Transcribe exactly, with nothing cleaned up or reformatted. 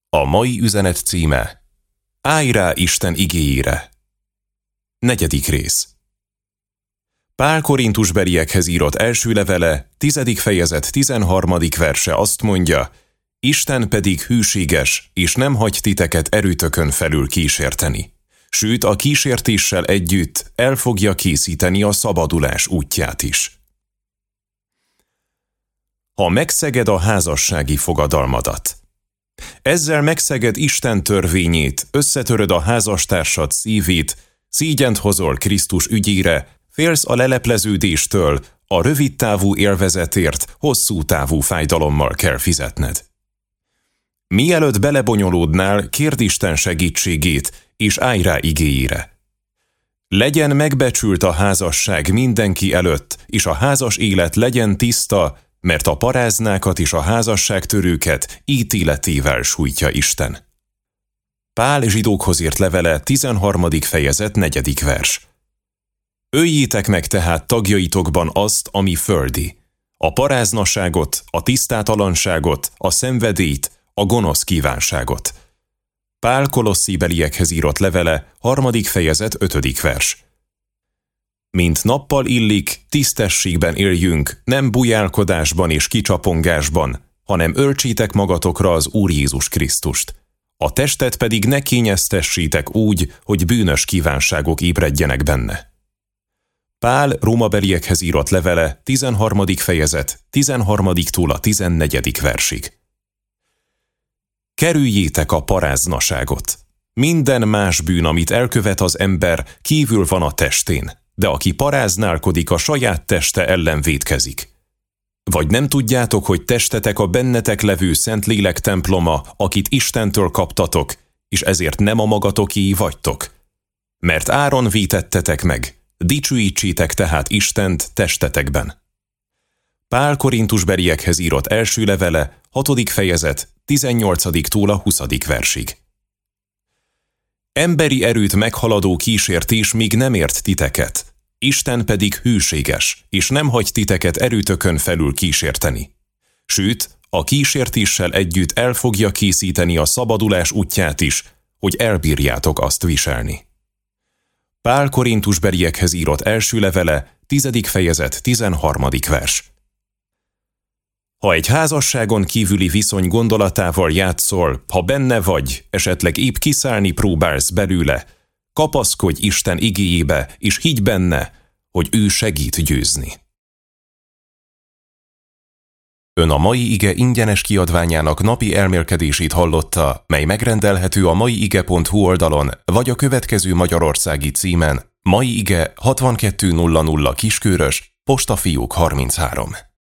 A mai üzenet címe: Állj rá Isten igéjére. Negyedik rész. Pál korintusbeliekhez írott első levele, tizedik fejezet tizenharmadik verse azt mondja: Isten pedig hűséges, és nem hagy titeket erőtökön felül kísérteni. Sőt, a kísértéssel együtt el fogja készíteni a szabadulás útját is. Ha megszeged a házassági fogadalmadat. Ezzel megszeged Isten törvényét, összetöröd a házastársad szívét, szígyent hozol Krisztus ügyére, félsz a lelepleződéstől, a rövidtávú élvezetért hosszú távú fájdalommal kell fizetned. Mielőtt belebonyolódnál, kérd Isten segítségét, és állj rá igéjére. Legyen megbecsült a házasság mindenki előtt, és a házas élet legyen tiszta, mert a paráznákat és a házasságtörőket ítéletével sújtja Isten. Pál zsidókhoz írt levele, tizenharmadik fejezet, negyedik vers. Öljétek meg tehát tagjaitokban azt, ami földi, a paráznaságot, a tisztátalanságot, a szenvedélyt, a gonosz kívánságot. Pál kolosszíbeliekhez írott levele, harmadik fejezet, ötödik vers. Mint nappal illik, tisztességben éljünk, nem bujálkodásban és kicsapongásban, hanem öltsétek magatokra az Úr Jézus Krisztust. A testet pedig ne kényeztessétek úgy, hogy bűnös kívánságok ébredjenek benne. Pál rómabeliekhez írott levele, tizenharmadik fejezet, tizenharmadiktól a tizennegyedik versig. Kerüljétek a paráznaságot. Minden más bűn, amit elkövet az ember, kívül van a testén, de aki paráználkodik, a saját teste ellen vétkezik. Vagy nem tudjátok, hogy testetek a bennetek levő Szentlélek temploma, akit Istentől kaptatok, és ezért nem a magatokéi vagytok? Mert áron vétettetek meg, dicsőítsétek tehát Istent testetekben. Pál korintusbeliekhez írott első levele, hatodik fejezet, tizennyolcadiktól a huszadik versig. Emberi erőt meghaladó kísértés még nem ért titeket, Isten pedig hűséges, és nem hagy titeket erőtökön felül kísérteni. Sőt, a kísértéssel együtt el fogja készíteni a szabadulás útját is, hogy elbírjátok azt viselni. Pál korintusbeliekhez írott első levele, tizedik fejezet, tizenharmadik vers. Ha egy házasságon kívüli viszony gondolatával játszol, ha benne vagy, esetleg épp kiszállni próbálsz belőle, kapaszkodj Isten igéjébe, és higgy benne, hogy ő segít győzni. Ön a Mai Ige ingyenes kiadványának napi elmélkedését hallotta, mely megrendelhető a maiige pont hu oldalon, vagy a következő magyarországi címen: Mai Ige hatvankettő nulla nulla Kiskörös, Postafiók harminchárom.